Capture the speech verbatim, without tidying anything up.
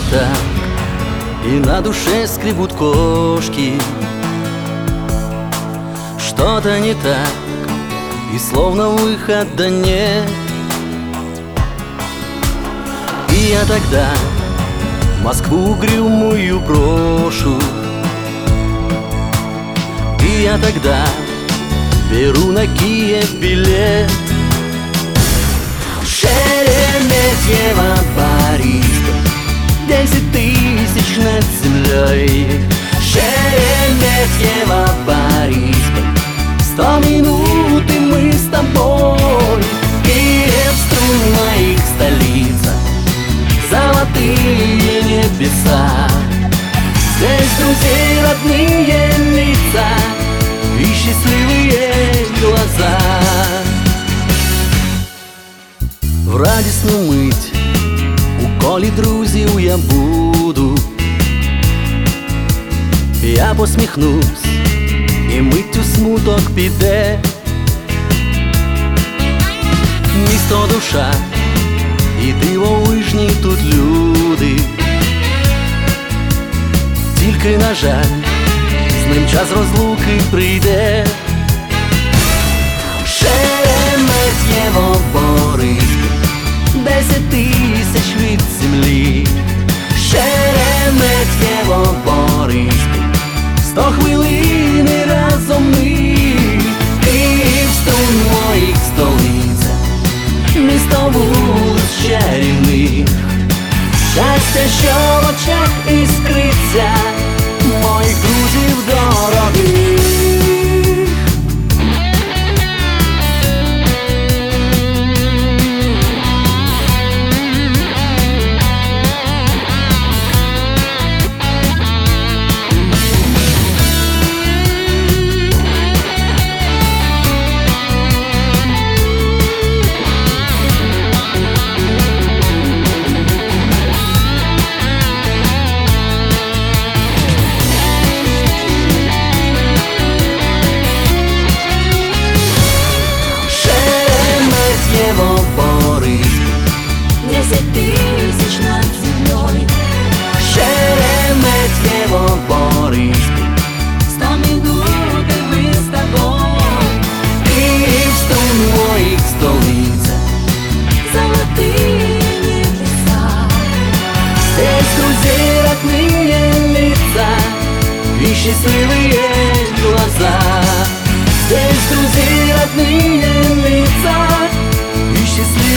так, и на душе скребут кошки. Что-то не так, и словно выхода нет. И я тогда Москву угрюмую брошу, и я тогда беру на Киев билет. Шереметьево, Париж, десять тысяч над землей. Шереметьево, Париж, сто минут и мы с тобой. Киев, струн моих столица, золотые небеса. Здесь друзей родные лица и счастливые глаза. В радісну мить у колі друзів я буду. Я посміхнусь, і миттю смуток піде. Місто душа, і дивовижні тут люди. Тільки, на жаль, з ним час розлуки прийде. Шереметьєво, Борис, десять тисяч від землі. Шереметьєво, Борис, сто хвилин разом ми. Київ, струн моїх столиця, місто вулиць чарівних. Щастя, що в очах іскриться, моїх друзів дорогих. Десять тысяч над землей. Шереметьево, Борис, Сто минут и мы с тобой. Київ, струн моїх столиця, Золотые небеса. здесь друзей родные лица и счастливые глаза. Здесь друзей родные лица и счастливые